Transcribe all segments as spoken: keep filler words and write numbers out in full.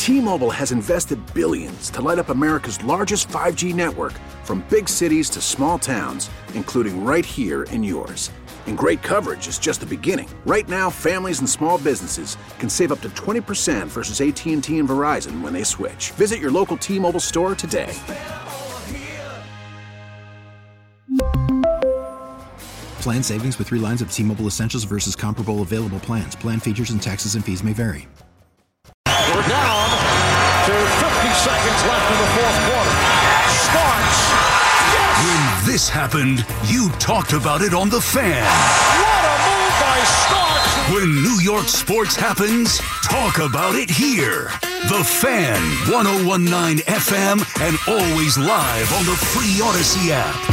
T-Mobile has invested billions to light up America's largest five G network, from big cities to small towns, including right here in yours. And great coverage is just the beginning. Right now, families and small businesses can save up to twenty percent versus A T and T and Verizon when they switch. Visit your local T-Mobile store today. Plan savings with three lines of T-Mobile Essentials versus comparable available plans. Plan features and taxes and fees may vary. We're down to fifty seconds left in the fourth quarter. Starks. Yes! When this happened, you talked about it on The Fan. What a move by Starks! When New York sports happens, talk about it here. The Fan, one oh one point nine F M, and always live on the free Odyssey app.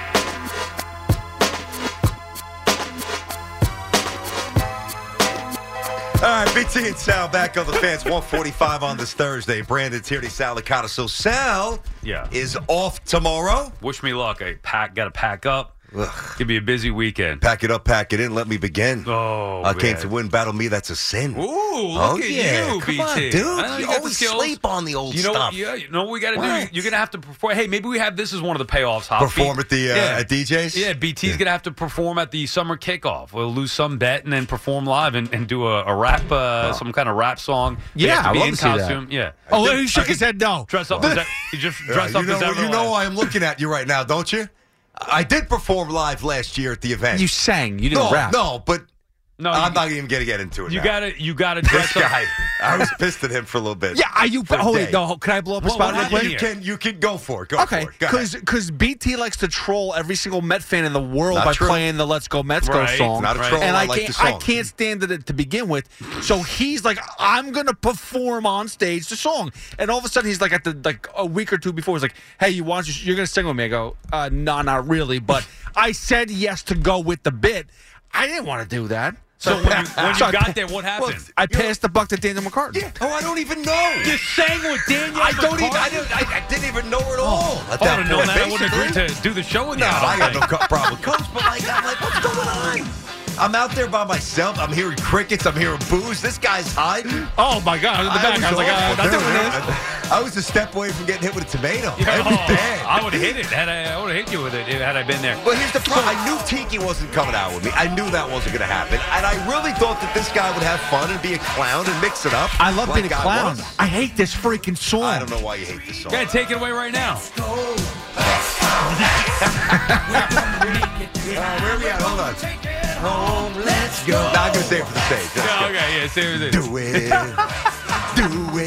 All right, B T and Sal back on the Fans. one forty-five on this Thursday. Brandon Tierney, Sal Licata. So Sal yeah. is off tomorrow. Wish me luck. I pack, got to pack up. Ugh. Could be a busy weekend. Pack it up, pack it in. Let me begin. Oh, I came man. to win, battle me. That's a sin. Ooh, look oh, at yeah. you, Come B T. on, dude. You, you got always the skills. sleep on the old you know, stuff. Yeah, you know what we got to do? What? You're going to have to perform. Hey, maybe we have this as one of the payoffs. Hop. Perform B- at the uh, yeah. at D Js? Yeah, B T's Yeah. going to have to perform at the summer kickoff. We'll lose some bet and then perform live and, and do a, a rap, uh, oh. some kind of rap song. Yeah, have to be I love in to see that. costume. Yeah. Oh, think, he shook his head no. Dress up. Is that, you just dress yeah, up you as know, ever. You know why I'm looking at you right now, don't you? I did perform live last year at the event. You sang. You didn't no, rap. No, but no, I'm you, not even going to get into it You now. gotta, you gotta dress this up. guy. I was pissed at him for a little bit. Yeah, are you? Oh, wait, day. no. Can I blow up a Well, spot what real quick? You can, you can go for it. Go Okay, for it. Go ahead. because B T likes to troll every single Met fan in the world Not by true. playing the "Let's Go Mets Go" Right. song. Not a Right. troll. And I, I like can't, the song. I can't stand it to begin with. So he's like, I'm gonna perform on stage the song, and all of a sudden he's like, at the like a week or two before, he's like, Hey, you want to, you're gonna sing with me? I go, uh, No, not really, but I said yes to go with the bit. I didn't want to do that. So when you, when So you I got pa- there, what happened? Well, I passed the buck to Daniel McCartney. Yeah. Oh, I don't even know. You sang with Daniel. I don't even. McCartney? I didn't. I, I didn't even know her at all. If At I that would have known point, that, I wouldn't agree basically. to do the show with you. No, I I don't got no think. co- problem with Coach, but like, I'm like, what's going on? I'm out there by myself. I'm hearing crickets. I'm hearing booze. This guy's hiding. Oh my God! I was in the back. I was like, uh, awful, that's dude. what it is. I, I was a step away from getting hit with a tomato. Yeah, Every oh, day. I would have hit it. Had I, I would have hit you with it had I been there. Well, here's the problem. I knew Tiki wasn't coming out with me. I knew that wasn't going to happen. And I really thought that this guy would have fun and be a clown and mix it up. I love like being a I clown. was. I hate this freaking song. I don't know why you hate this song. Yeah, take it away right now. Uh, where are we at? Hold on. Home, let's go. Now I'm going to say it for the stage. Let's Yeah, go. okay, yeah, say it. Do it. Do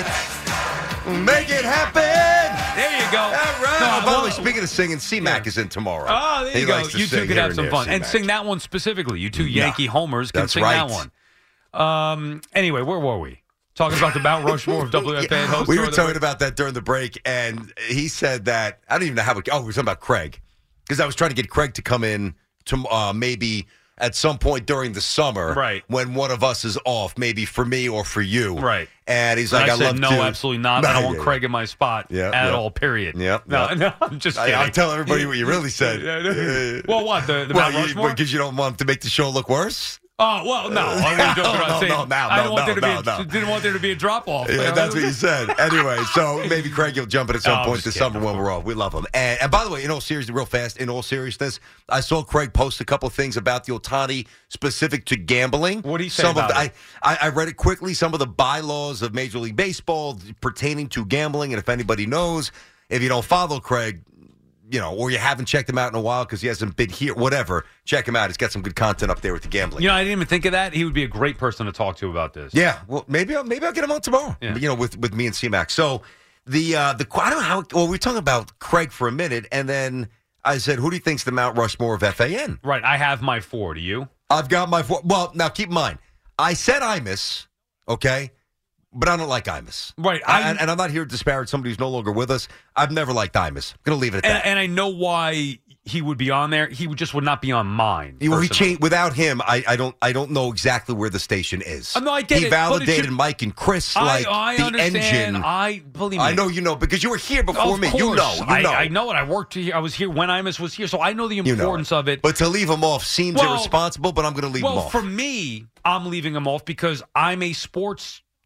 it. Make it happen. There you go. All right. No, Oh, by the well- way, speaking of singing, C-Mac is in tomorrow. Oh, there He you go. likes to You two sing could here have some there, fun. And C-Mac. sing that one specifically. You two Yeah. Yankee homers can That's sing right. that one. Um. Anyway, where were we? Talking about the Mount Rushmore of W F A and host. We for were the- talking about that during the break, and he said that, I don't even know how it, oh, we were talking about Craig. Because I was trying to get Craig to come in to uh, maybe at some point during the summer. Right. When one of us is off, maybe for me or for you. Right. And he's And like, I I, said, love no, to. absolutely not. I don't want Craig in my spot Yeah, at yeah. all, period. Yep, No, yep. no, I'm just kidding. I, I'll tell everybody what you really said. Yeah, well, what? The, the well, Mount Rushmore? Because you don't want to make the show look worse? Oh, well, no. I was joking around no, saying, no, no, I didn't no, want there to no, be a, no. didn't want there to be a drop-off. Yeah, that's what you said. Anyway, so maybe Craig will jump in at some Oh, I'm point just this kidding. summer when we're off. We love him. And, and by the way, in all seriousness, real fast, in all seriousness, I saw Craig post a couple of things about the Ohtani specific to gambling. What did he say some about of the, it? I, I, I read it quickly. Some of the bylaws of Major League Baseball pertaining to gambling. And if anybody knows, if you don't follow Craig, you know, or you haven't checked him out in a while because he hasn't been here, whatever, check him out. He's got some good content up there with the gambling. You know, I didn't even think of that. He would be a great person to talk to about this. Yeah, well, maybe I'll, maybe I'll get him on tomorrow. Yeah. You know, with, with me and C-Mac. So the uh, the I don't know how. Well, we were talking about Craig for a minute, and then I said, "Who do you think's the Mount Rushmore of F A N?" Right. I have my four. Do you? I've got my four. Well, now keep in mind, I said Imus, okay, but I don't like Imus. Right. I, I'm- and, and I'm not here to disparage somebody who's no longer with us. I've never liked Imus. I'm going to leave it at And, that. and I know why he would be on there. He would just would not be on mine. Well, he personally. changed without him. I, I don't I don't know exactly where the station is. Uh, no, I get he it, but it validated should- Mike and Chris I, like I the understand. engine. I believe me. I know you know because you were here before Of me. course. You know, you I, know. I know it. I worked here. I was here when Imus was here, so I know the You know importance of it. But to leave him off seems Well- irresponsible. But I'm going to leave well, him off. for me, I'm leaving him off because I'm a sports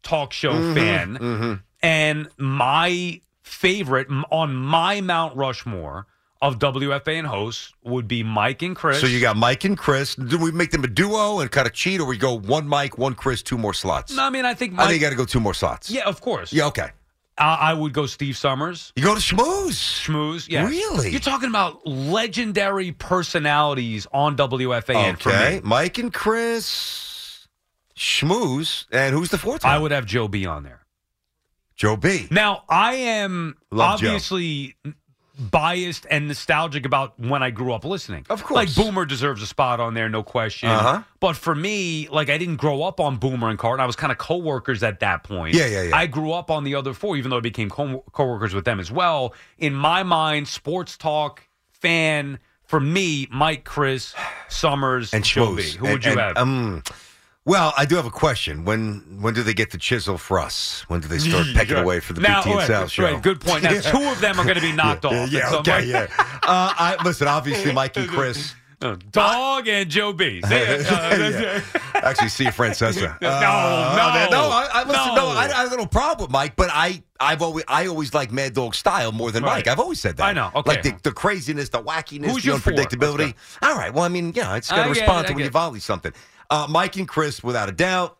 talk show Mm-hmm, fan, mm-hmm. and my favorite m- on my Mount Rushmore of W F A N hosts would be Mike and Chris. So you got Mike and Chris. Do we make them a duo and kind of cheat, or we go one Mike, one Chris, two more slots? No, I mean, I think I Mike, think you got to go two more slots. yeah, of course. Yeah, okay. I, I would go Steve Summers. You go to Schmooze. Schmooze, yeah. Really? You're talking about legendary personalities on W F A N for Okay. me. Mike and Chris, Schmooze, and who's the fourth one? I would have Joe B on there. Joe B. Now, I am Love Joe. obviously biased and nostalgic about when I grew up listening. Of course. Like, Boomer deserves a spot on there, no question. Uh-huh. But for me, like, I didn't grow up on Boomer and Carton. I was kind of coworkers at that point. Yeah, yeah, yeah. I grew up on the other four, even though I became co- coworkers with them as well. In my mind, sports talk, fan, for me, Mike, Chris, Summers, and Joe B. Schmooze. Who And- would you and, have? Um, well, I do have a question. When when do they get the chisel for us? When do they start pecking away for the now, B T and right, Sal show? right, good point. Now, Yeah. two of them are going to be knocked off. Yeah, at some okay, point. yeah. Uh, I, listen, obviously, Mike and Chris. Uh, Dog and Joe B. See ya. Uh, Yeah. Actually, see if Francesa. No, Uh, no, no. I, I listen. No, no. I, I have no problem with Mike, but I, I've always, I always like Mad Dog style more than Right. Mike. I've always said that. I know, okay. Like the, the craziness, the wackiness, Who's the your four? unpredictability. Let's All right. Well, I mean, yeah, it's got I to get respond it, to I when you get it. volley something. Uh, Mike and Chris, without a doubt.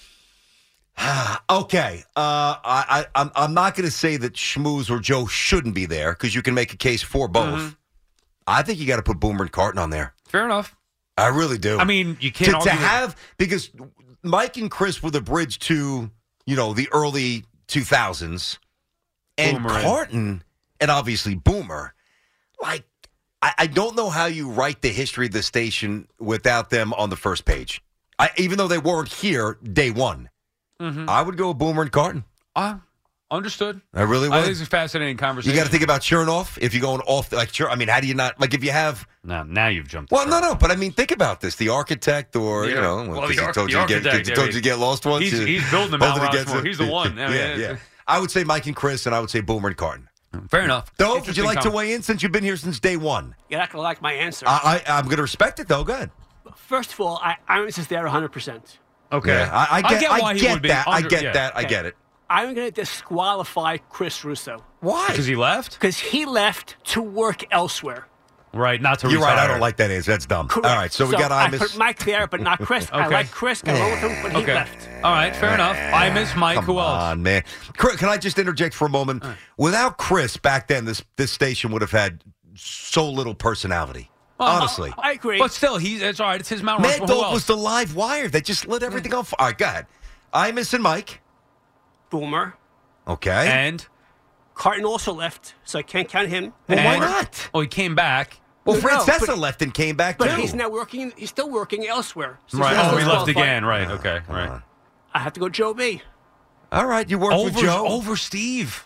Okay, uh, I, I, I'm I'm not going to say that Schmooze or Joe shouldn't be there because you can make a case for both. Mm-hmm. I think you got to put Boomer and Carton on there. Fair enough. I really do. I mean, you can't to, argue to with- have because Mike and Chris were the bridge to you know the early two thousands, and Boomer and- Carton and obviously Boomer. Like, I, I don't know how you write the history of the station without them on the first page. I, even though they weren't here day one. Mm-hmm. I would go with Boomer and Carton. Uh, understood. I really I think would. it's a fascinating conversation. You got to think about Chernoff if you're going off. Like, sure. I mean, how do you not like if you have? Now, now you've jumped. Well, the no, shark. no. But I mean, think about this: the architect, or you Yeah. know, Well, because the he arch- told the you to get, architect, he I told mean, you to get lost once. he's- you- he's building the both Mount of you get Rushmore. to- He's the one. I mean, yeah, it's- yeah. I would say Mike and Chris, and I would say Boomer and Carton. Fair enough. Dove, would you Interesting like to com- weigh in since you've been here since day one? You're not going to like my answer. I, I I'm going to respect it though. Good. First of all, I, Irons is there one hundred percent. Okay. Yeah, I, I get, I why he get would be. that. I Under- get yeah. that. I Okay. get it. I'm going to disqualify Chris Russo Why? Because he left? because he left to work elsewhere. Right, not to You're right. I retire. don't like that answer. That's dumb. Correct. All right. So we got I Imus. put Mike there, but not Chris. I Okay. like Chris. Got along with him, but he Okay. left. All right, fair enough. I miss Mike. Come Who else? on, man. Chris, can I just interject for a moment? Without Chris back then, this this station would have had so little personality. Well, Honestly. I agree. But still, he's it's all right. It's his Mount Mad Rushmore. Who Dog else? was the live wire. They just lit everything on fire. All right, go ahead. Imus and Mike. Boomer. Okay. And Carton also left, so I can't count him. well, why and- not? Oh, he came back. Well, No, Francesa but- left and came back, But too. he's now working. He's still working elsewhere. So Right. he's not Oh, he left disqualified. again. Right. Okay. Right. I have to go Joe B. All right, you work with Over Joe. over Steve.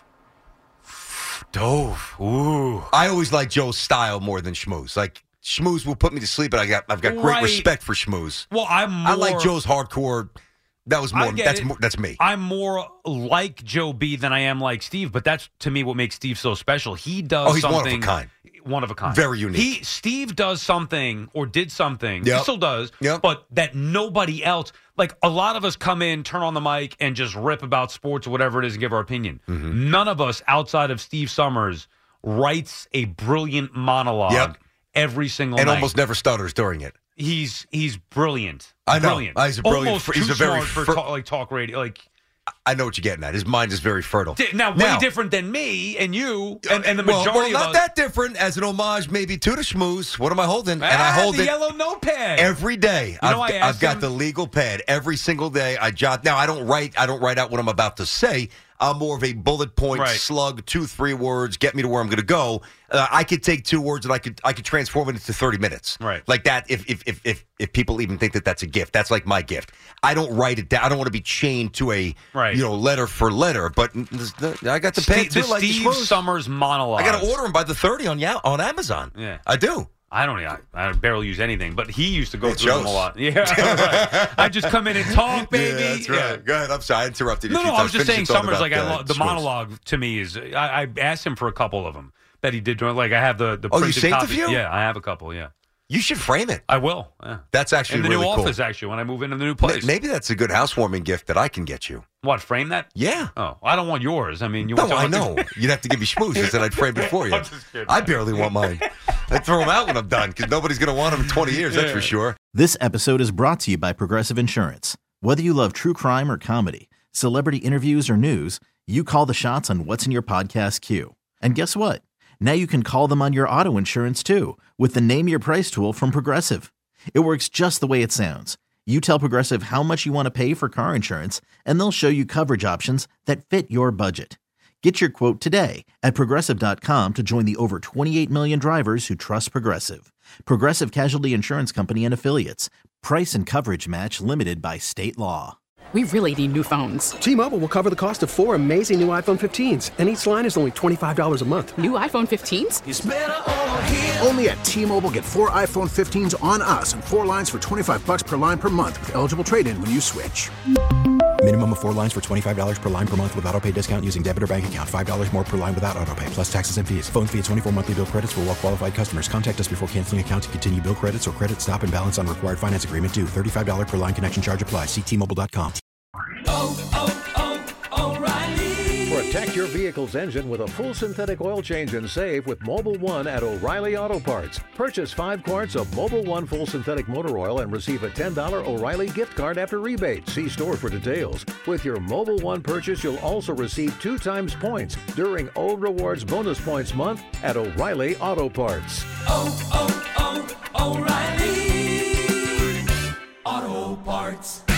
Dove. Ooh. I always like Joe's style more than Schmooze. Like, Schmooze will put me to sleep, but I got, I've got great Right. respect for Schmooze. Well, I'm more. I like Joe's hardcore. That was I more. get That's it. more, that's me. I'm more like Joe B than I am like Steve, but that's to me what makes Steve so special. He does Oh, he's one of a something kind. One of a kind. Very unique. He Steve does something or did something. Yep. He still does. Yep. But that nobody else, like a lot of us come in, turn on the mic, and just rip about sports or whatever it is and give our opinion. Mm-hmm. None of us outside of Steve Summers writes a brilliant monologue Yep. every single and night. almost never stutters during it. He's he's brilliant. I know. Brilliant. Uh, he's a brilliant Almost fr- he's too a very smart for fr- talk, like talk radio. Like I know what you're getting at. His mind is very fertile. di- now, way different than me and you and, and the well, majority well, not of us. that different. As an homage, maybe to the Schmooze. What am I holding? Ah, and I hold the it yellow notepad every day. You know, I've, I I've asked got him- the legal pad every single day. I jot. Now I don't write. I don't write out what I'm about to say. I'm more of a bullet point Right. slug, two, three words, get me to where I'm going to go. Uh, I could take two words and I could I could transform it into thirty minutes, Right. Like that. If if if if if people even think that that's a gift, that's like my gift. I don't write it down. I don't want to be chained to a Right. you know letter for letter. But I got the pen Steve, too, the like the Steve Schmooze. Summers monologue. I got to order them by the thirty on yeah on Amazon. Yeah. I do. I don't. I, I barely use anything, but he used to go It through them shows. a lot. Yeah, right. I just come in and talk, baby. Yeah, that's right. Yeah. Go ahead. I'm sorry. I interrupted you. No, a few no, I was times. just saying Finish your thought Summers. Like about, I uh, lo- the Schmooze. monologue to me is. I, I asked him for a couple of them that he did during. Like I have the the Oh, you printed saved a copies. few? Yeah, I have a couple. Yeah. You should frame it. I will. Yeah. That's actually in the really new cool. office, actually, when I move into the new place. Maybe that's a good housewarming gift that I can get you. What, frame that? Yeah. Oh, I don't want yours. I mean, you No, want I know. You'd have to give me schmoozes, and I'd frame it for you. I'm just kidding. I barely want mine. I'd throw them out when I'm done because nobody's going to want them in twenty years, that's for sure. This episode is brought to you by Progressive Insurance. Whether you love true crime or comedy, celebrity interviews or news, you call the shots on what's in your podcast queue. And guess what? Now you can call them on your auto insurance too with the Name Your Price tool from Progressive. It works just the way it sounds. You tell Progressive how much you want to pay for car insurance, and they'll show you coverage options that fit your budget. Get your quote today at Progressive dot com to join the over twenty-eight million drivers who trust Progressive. Progressive Casualty Insurance Company and Affiliates. Price and coverage match limited by state law. We really need new phones. T-Mobile will cover the cost of four amazing new iPhone fifteens, and each line is only twenty-five dollars a month. New iPhone fifteens? It's better over here. Only at T-Mobile, get four iPhone fifteens on us and four lines for twenty-five bucks per line per month with eligible trade-in when you switch. Minimum of four lines for twenty-five dollars per line per month with auto pay discount using debit or bank account. five dollars more per line without auto pay, plus taxes and fees. Phone fee at twenty-four monthly bill credits for well-qualified customers. Contact us before canceling account to continue bill credits or credit stop and balance on required finance agreement due. thirty-five dollars per line connection charge applies. See T Mobile dot com. Oh, oh, oh, O'Reilly. Protect your vehicle's engine with a full synthetic oil change and save with Mobile One at O'Reilly Auto Parts. Purchase five quarts of Mobile One full synthetic motor oil and receive a ten dollars O'Reilly gift card after rebate. See store for details. With your Mobile One purchase, you'll also receive two times points during O Rewards Bonus Points Month at O'Reilly Auto Parts. Oh, oh, oh, O'Reilly Auto Parts.